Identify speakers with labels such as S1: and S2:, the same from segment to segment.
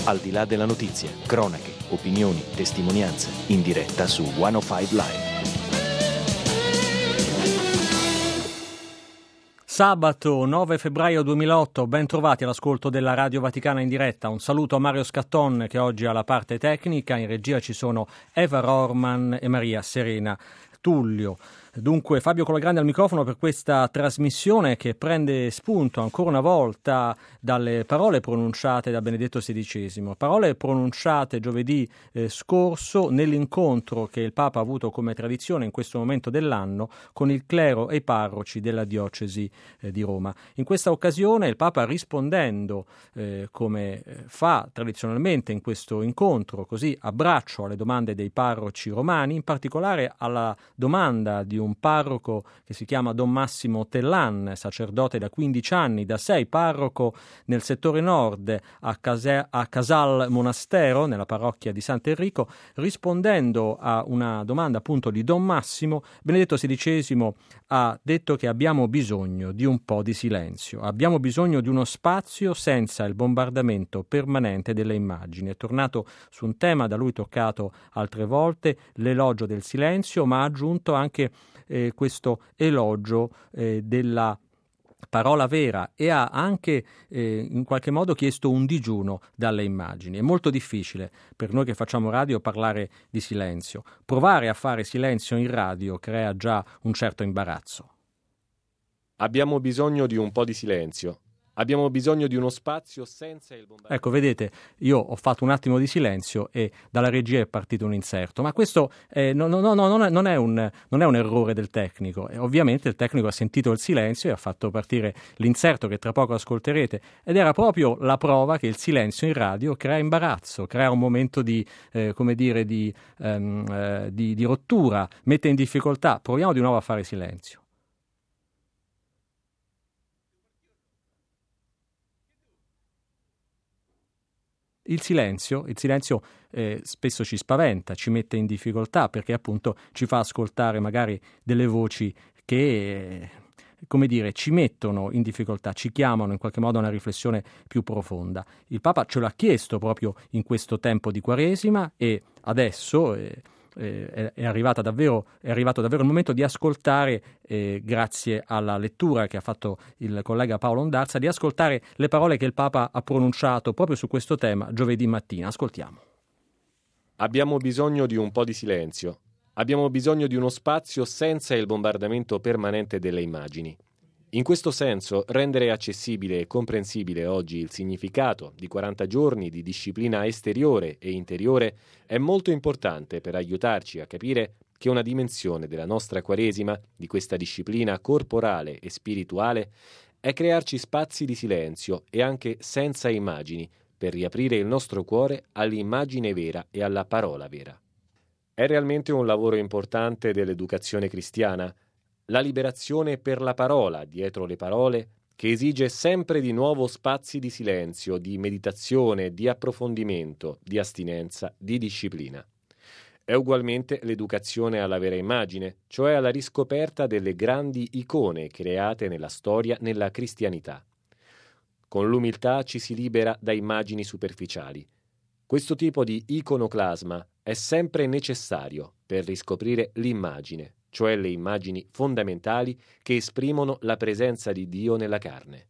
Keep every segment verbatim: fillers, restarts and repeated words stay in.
S1: Al di là della notizia, cronache, opinioni, testimonianze, in diretta su centocinque Live.
S2: Sabato nove febbraio duemilaotto, ben trovati all'ascolto della Radio Vaticana in diretta. Un saluto a Mario Scatton che oggi ha la parte tecnica, in regia ci sono Eva Rorman e Maria Serena Tullio. Dunque Fabio Colagrande al microfono per questa trasmissione che prende spunto ancora una volta dalle parole pronunciate da Benedetto sedicesimo, parole pronunciate giovedì eh, scorso nell'incontro che il Papa ha avuto come tradizione in questo momento dell'anno con il clero e i parroci della diocesi eh, di Roma. In questa occasione il Papa, rispondendo eh, come fa tradizionalmente in questo incontro, così a braccio alle domande dei parroci romani, in particolare alla domanda di un un parroco che si chiama Don Massimo Tellan, sacerdote da quindici anni, da sei parroco nel settore nord a, Case- a Casal Monastero, nella parrocchia di Sant'Enrico. Rispondendo a una domanda appunto di Don Massimo, Benedetto sedicesimo ha detto che abbiamo bisogno di un po' di silenzio, abbiamo bisogno di uno spazio senza il bombardamento permanente delle immagini. È tornato su un tema da lui toccato altre volte, l'elogio del silenzio, ma ha aggiunto anche Eh, questo elogio eh, della parola vera e ha anche eh, in qualche modo chiesto un digiuno dalle immagini. È molto difficile per noi che facciamo radio parlare di silenzio. Provare a fare silenzio in radio crea già un certo imbarazzo.
S3: Abbiamo bisogno di un po' di silenzio. Abbiamo bisogno di uno spazio senza il bombardamento.
S2: Ecco, vedete, io ho fatto un attimo di silenzio e dalla regia è partito un inserto, ma questo eh, no, no, no, non, è, non, è un, non è un errore del tecnico. E ovviamente il tecnico ha sentito il silenzio e ha fatto partire l'inserto che tra poco ascolterete, ed era proprio la prova che il silenzio in radio crea imbarazzo, crea un momento di, eh, come dire, di, ehm, eh, di, di rottura, mette in difficoltà. Proviamo di nuovo a fare silenzio. Il silenzio, il silenzio eh, spesso ci spaventa, ci mette in difficoltà perché appunto ci fa ascoltare magari delle voci che, eh, come dire, ci mettono in difficoltà, ci chiamano in qualche modo a una riflessione più profonda. Il Papa ce l'ha chiesto proprio in questo tempo di Quaresima e adesso eh, eh, è, arrivata davvero, è arrivato davvero il momento di ascoltare, eh, grazie alla lettura che ha fatto il collega Paolo Ondarza, di ascoltare le parole che il Papa ha pronunciato proprio su questo tema giovedì mattina. Ascoltiamo.
S3: Abbiamo bisogno di un po' di silenzio. Abbiamo bisogno di uno spazio senza il bombardamento permanente delle immagini. In questo senso, rendere accessibile e comprensibile oggi il significato di quaranta giorni di disciplina esteriore e interiore è molto importante per aiutarci a capire che una dimensione della nostra Quaresima, di questa disciplina corporale e spirituale, è crearci spazi di silenzio e anche senza immagini per riaprire il nostro cuore all'immagine vera e alla parola vera. È realmente un lavoro importante dell'educazione cristiana, la liberazione per la parola, dietro le parole, che esige sempre di nuovo spazi di silenzio, di meditazione, di approfondimento, di astinenza, di disciplina. È ugualmente l'educazione alla vera immagine, cioè alla riscoperta delle grandi icone create nella storia, nella cristianità. Con l'umiltà ci si libera da immagini superficiali. Questo tipo di iconoclasma è sempre necessario per riscoprire l'immagine, cioè le immagini fondamentali che esprimono la presenza di Dio nella carne.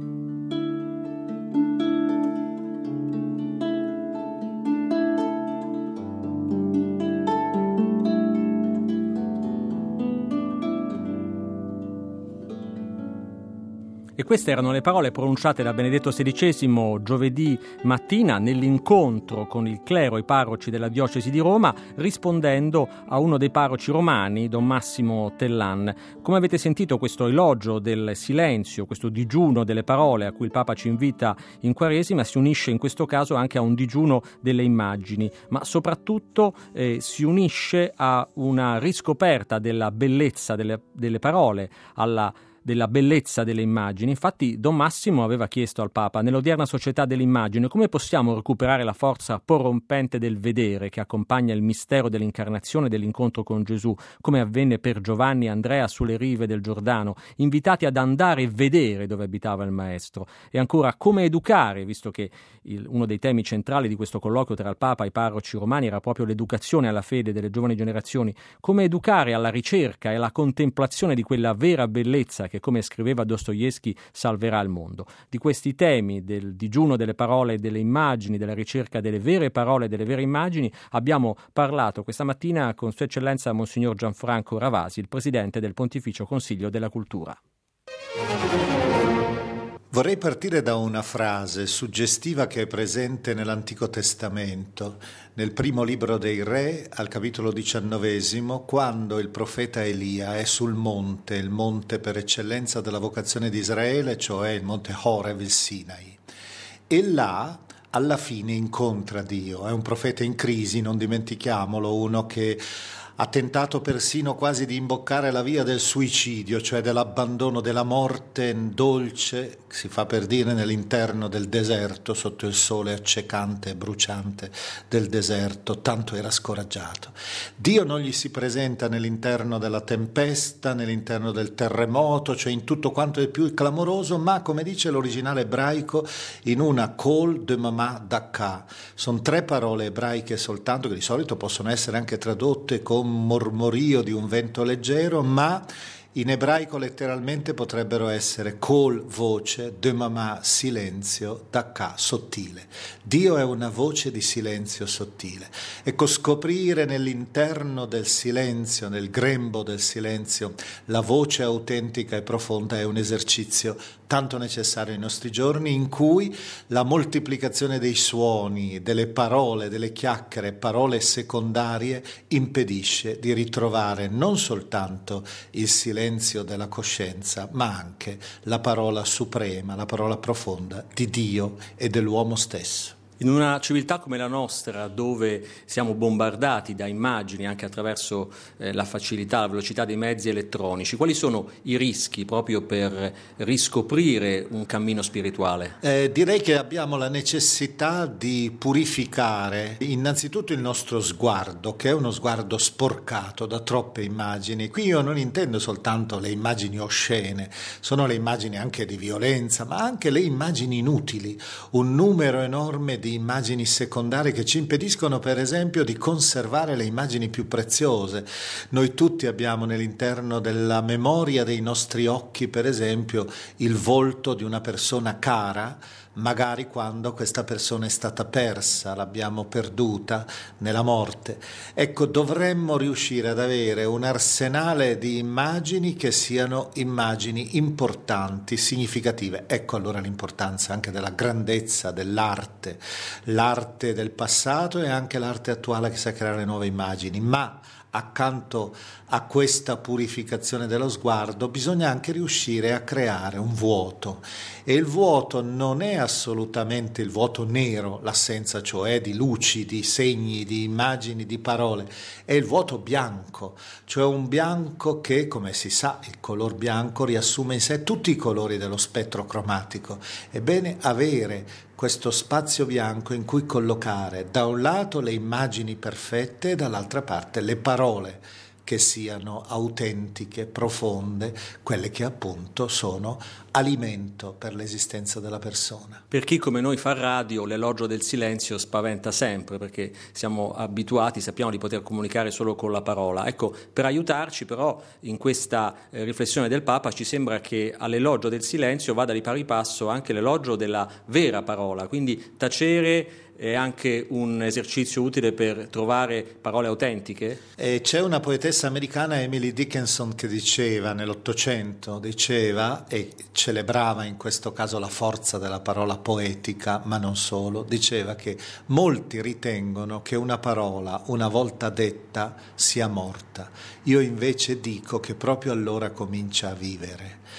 S2: E queste erano le parole pronunciate da Benedetto sedicesimo giovedì mattina nell'incontro con il clero e i parroci della diocesi di Roma, rispondendo a uno dei parroci romani, Don Massimo Tellan. Come avete sentito, questo elogio del silenzio, questo digiuno delle parole a cui il Papa ci invita in Quaresima, si unisce in questo caso anche a un digiuno delle immagini, ma soprattutto eh, si unisce a una riscoperta della bellezza delle, delle parole, alla della bellezza delle immagini. Infatti Don Massimo aveva chiesto al Papa: nell'odierna società dell'immagine, come possiamo recuperare la forza prorompente del vedere che accompagna il mistero dell'incarnazione e dell'incontro con Gesù, come avvenne per Giovanni e Andrea sulle rive del Giordano, invitati ad andare e vedere dove abitava il Maestro? E ancora, come educare, visto che il, uno dei temi centrali di questo colloquio tra il Papa e i parroci romani era proprio l'educazione alla fede delle giovani generazioni, come educare alla ricerca e alla contemplazione di quella vera bellezza che, come scriveva Dostoevskij, salverà il mondo. Di questi temi, del digiuno delle parole e delle immagini, della ricerca delle vere parole e delle vere immagini, abbiamo parlato questa mattina con Sua Eccellenza Monsignor Gianfranco Ravasi, il Presidente del Pontificio Consiglio della Cultura.
S4: Vorrei partire da una frase suggestiva che è presente nell'Antico Testamento, nel primo libro dei Re, al capitolo diciannovesimo, quando il profeta Elia è sul monte, il monte per eccellenza della vocazione di Israele, cioè il monte Horeb, il Sinai. E là, alla fine, incontra Dio. È un profeta in crisi, non dimentichiamolo, uno che ha tentato persino quasi di imboccare la via del suicidio, cioè dell'abbandono, della morte dolce, si fa per dire, nell'interno del deserto, sotto il sole accecante e bruciante del deserto, tanto era scoraggiato. Dio non gli si presenta nell'interno della tempesta, nell'interno del terremoto, cioè in tutto quanto è più clamoroso, ma, come dice l'originale ebraico, in una kol de mama dakka. Sono tre parole ebraiche soltanto, che di solito possono essere anche tradotte con mormorio di un vento leggero, ma in ebraico letteralmente potrebbero essere kol, voce, de mama, silenzio, dakka, sottile. Dio è una voce di silenzio sottile. Ecco, scoprire nell'interno del silenzio, nel grembo del silenzio, la voce autentica e profonda è un esercizio tanto necessario ai nostri giorni, in cui la moltiplicazione dei suoni, delle parole, delle chiacchiere, parole secondarie, impedisce di ritrovare non soltanto il silenzio della coscienza, ma anche la parola suprema, la parola profonda di Dio e dell'uomo stesso.
S2: In una civiltà come la nostra, dove siamo bombardati da immagini anche attraverso eh, la facilità, la velocità dei mezzi elettronici, quali sono i rischi proprio per riscoprire un cammino spirituale?
S4: Eh, direi che abbiamo la necessità di purificare innanzitutto il nostro sguardo, che è uno sguardo sporcato da troppe immagini. Qui io non intendo soltanto le immagini oscene, sono le immagini anche di violenza, ma anche le immagini inutili, un numero enorme di immagini secondarie che ci impediscono, per esempio, di conservare le immagini più preziose. Noi tutti abbiamo nell'interno della memoria dei nostri occhi, per esempio, il volto di una persona cara, magari quando questa persona è stata persa, l'abbiamo perduta nella morte. Ecco, dovremmo riuscire ad avere un arsenale di immagini che siano immagini importanti, significative. Ecco allora l'importanza anche della grandezza dell'arte, l'arte del passato e anche l'arte attuale che sa creare nuove immagini, ma accanto a questa purificazione dello sguardo bisogna anche riuscire a creare un vuoto, e il vuoto non è assolutamente il vuoto nero, l'assenza cioè di luci, di segni, di immagini, di parole, è il vuoto bianco, cioè un bianco che, come si sa, il color bianco riassume in sé tutti i colori dello spettro cromatico. Ebbene, avere questo spazio bianco in cui collocare da un lato le immagini perfette e dall'altra parte le parole che siano autentiche, profonde, quelle che appunto sono alimento per l'esistenza della persona.
S2: Per chi come noi fa radio, l'elogio del silenzio spaventa sempre, perché siamo abituati, sappiamo di poter comunicare solo con la parola. Ecco, per aiutarci però in questa eh, riflessione del Papa ci sembra che all'elogio del silenzio vada di pari passo anche l'elogio della vera parola, quindi tacere è anche un esercizio utile per trovare parole autentiche?
S4: E c'è una poetessa americana, Emily Dickinson, che diceva nell'Ottocento, diceva e celebrava in questo caso la forza della parola poetica, ma non solo, diceva che molti ritengono che una parola una volta detta sia morta. Io invece dico che proprio allora comincia a vivere.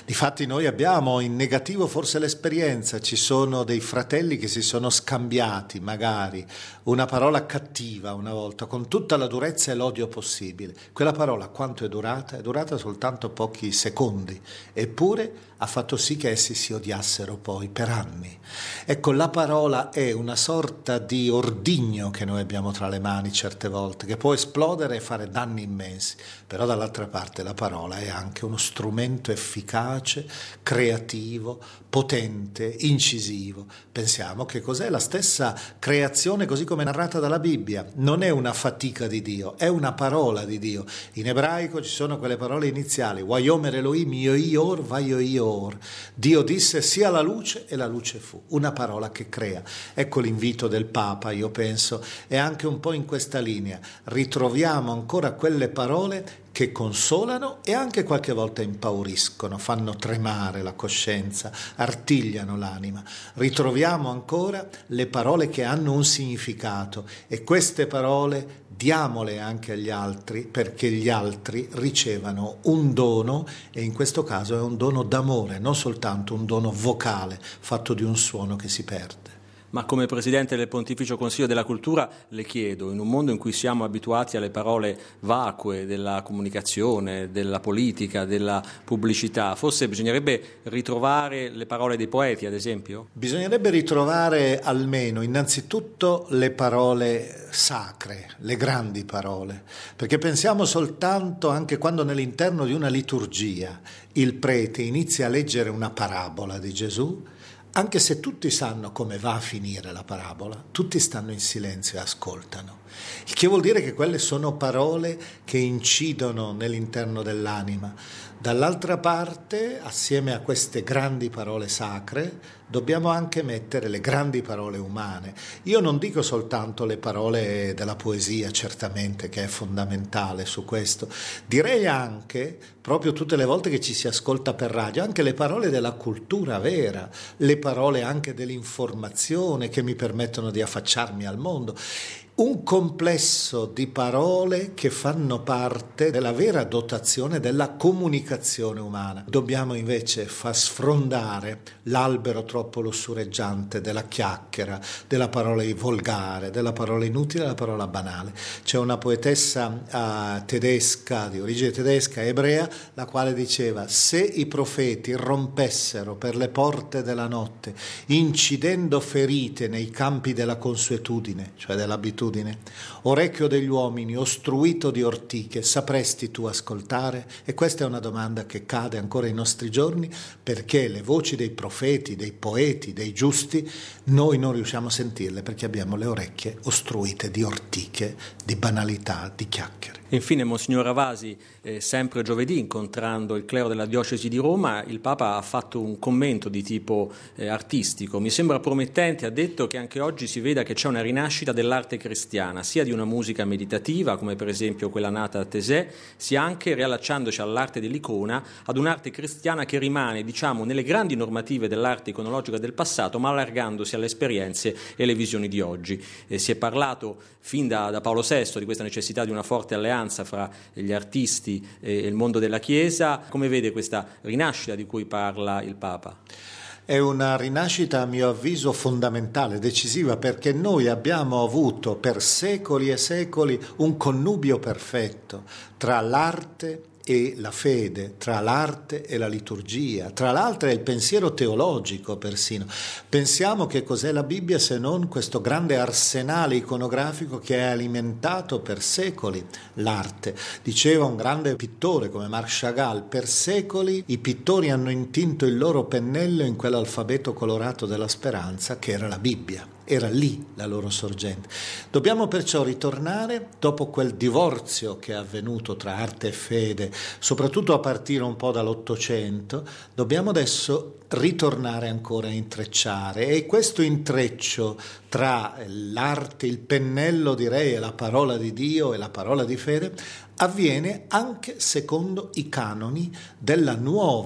S4: Difatti noi abbiamo in negativo forse l'esperienza, ci sono dei fratelli che si sono scambiati magari una parola cattiva una volta con tutta la durezza e l'odio possibile. Quella parola quanto è durata? È durata soltanto pochi secondi, eppure ha fatto sì che essi si odiassero poi per anni. Ecco, la parola è una sorta di ordigno che noi abbiamo tra le mani certe volte, che può esplodere e fare danni immensi, però dall'altra parte la parola è anche uno strumento efficace, creativo, potente, incisivo. Pensiamo che cos'è la stessa creazione così come narrata dalla Bibbia. Non è una fatica di Dio, è una parola di Dio. In ebraico ci sono quelle parole iniziali, Wayomer Elohim yoior vayoior. Dio disse sia la luce e la luce fu, una parola che crea. Ecco l'invito del Papa, io penso, è anche un po' in questa linea. Ritroviamo ancora quelle parole che consolano e anche qualche volta impauriscono, fanno tremare la coscienza, artigliano l'anima. Ritroviamo ancora le parole che hanno un significato e queste parole diamole anche agli altri perché gli altri ricevano un dono e in questo caso è un dono d'amore, non soltanto un dono vocale fatto di un suono che si perde.
S2: Ma come Presidente del Pontificio Consiglio della Cultura le chiedo, in un mondo in cui siamo abituati alle parole vacue della comunicazione, della politica, della pubblicità, forse bisognerebbe ritrovare le parole dei poeti, ad esempio?
S4: Bisognerebbe ritrovare almeno innanzitutto le parole sacre, le grandi parole, perché pensiamo soltanto anche quando nell'interno di una liturgia il prete inizia a leggere una parabola di Gesù. Anche se tutti sanno come va a finire la parabola, tutti stanno in silenzio e ascoltano. Il che vuol dire che quelle sono parole che incidono nell'interno dell'anima. Dall'altra parte, assieme a queste grandi parole sacre, dobbiamo anche mettere le grandi parole umane. Io non dico soltanto le parole della poesia, certamente, che è fondamentale su questo. Direi anche, proprio tutte le volte che ci si ascolta per radio, anche le parole della cultura vera, le parole anche dell'informazione che mi permettono di affacciarmi al mondo. Un complesso di parole che fanno parte della vera dotazione della comunicazione umana. Dobbiamo invece far sfrondare l'albero troppo lussureggiante della chiacchiera, della parola volgare, della parola inutile, della parola banale. C'è una poetessa uh, tedesca, di origine tedesca, ebrea, la quale diceva: se i profeti irrompessero per le porte della notte, incidendo ferite nei campi della consuetudine, cioè dell'abitudine, orecchio degli uomini ostruito di ortiche, sapresti tu ascoltare? E questa è una domanda che cade ancora ai nostri giorni, perché le voci dei profeti, dei poeti, dei giusti, noi non riusciamo a sentirle perché abbiamo le orecchie ostruite di ortiche, di banalità, di chiacchiere.
S2: Infine, Monsignor Ravasi, eh, sempre giovedì, incontrando il clero della diocesi di Roma, il Papa ha fatto un commento di tipo eh, artistico. Mi sembra promettente, ha detto che anche oggi si veda che c'è una rinascita dell'arte cristiana, sia di una musica meditativa, come per esempio quella nata a Taizé, sia anche, riallacciandoci all'arte dell'icona, ad un'arte cristiana che rimane, diciamo, nelle grandi normative dell'arte iconologica del passato, ma allargandosi alle esperienze e alle visioni di oggi. Eh, si è parlato fin da, da Paolo sesto di questa necessità di una forte alleanza fra gli artisti e il mondo della Chiesa. Come vede questa rinascita di cui parla il Papa?
S4: È una rinascita, a mio avviso, fondamentale, decisiva, perché noi abbiamo avuto per secoli e secoli un connubio perfetto tra l'arte e la fede, tra l'arte e la liturgia, tra l'altro è il pensiero teologico persino. Pensiamo che cos'è la Bibbia se non questo grande arsenale iconografico che ha alimentato per secoli l'arte. Diceva un grande pittore come Marc Chagall: per secoli i pittori hanno intinto il loro pennello in quell'alfabeto colorato della speranza che era la Bibbia. Era lì la loro sorgente. Dobbiamo perciò ritornare, dopo quel divorzio che è avvenuto tra arte e fede, soprattutto a partire un po' dall'Ottocento, dobbiamo adesso ritornare ancora a intrecciare, e questo intreccio tra l'arte, il pennello direi, e la parola di Dio e la parola di fede avviene anche secondo i canoni della nuova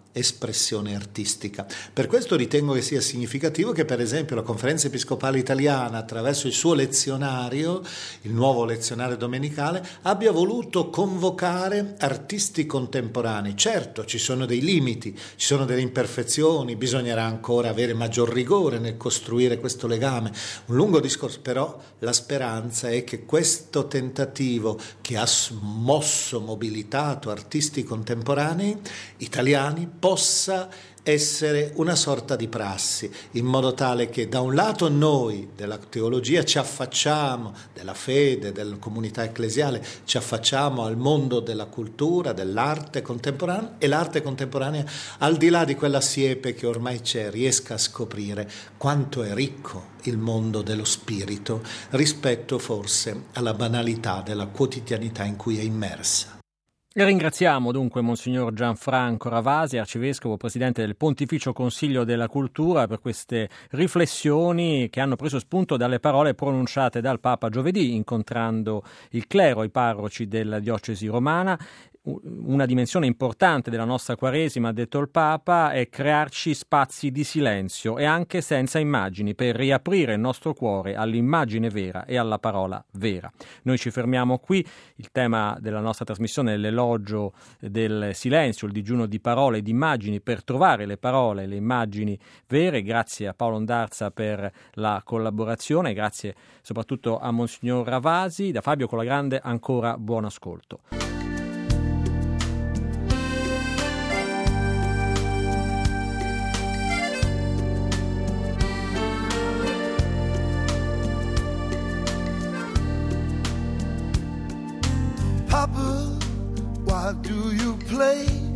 S4: espressione artistica. Per questo ritengo che sia significativo che per esempio la Conferenza Episcopale Italiana, attraverso il suo lezionario, il nuovo lezionario domenicale, abbia voluto convocare artisti contemporanei. Certo, ci sono dei limiti, ci sono delle imperfezioni, bisognerà ancora avere maggior rigore nel costruire questo legame, un lungo discorso, però la speranza è che questo tentativo che ha mosso, mobilitato artisti contemporanei italiani possa essere una sorta di prassi, in modo tale che da un lato noi della teologia ci affacciamo, della fede, della comunità ecclesiale, ci affacciamo al mondo della cultura, dell'arte contemporanea, e l'arte contemporanea, al di là di quella siepe che ormai c'è, riesca a scoprire quanto è ricco il mondo dello spirito rispetto forse alla banalità della quotidianità in cui è immersa.
S2: E ringraziamo dunque Monsignor Gianfranco Ravasi, arcivescovo, presidente del Pontificio Consiglio della Cultura, per queste riflessioni che hanno preso spunto dalle parole pronunciate dal Papa giovedì, incontrando il clero, i parroci della diocesi romana. Una dimensione importante della nostra Quaresima, ha detto il Papa, è crearci spazi di silenzio e anche senza immagini, per riaprire il nostro cuore all'immagine vera e alla parola vera. Noi ci fermiamo qui. Il tema della nostra trasmissione è l'elogio del silenzio, il digiuno di parole e di immagini per trovare le parole e le immagini vere. Grazie a Paolo Ondarza per la collaborazione, grazie soprattutto a Monsignor Ravasi. Da Fabio Colagrande ancora buon ascolto.
S5: Papa, why do you play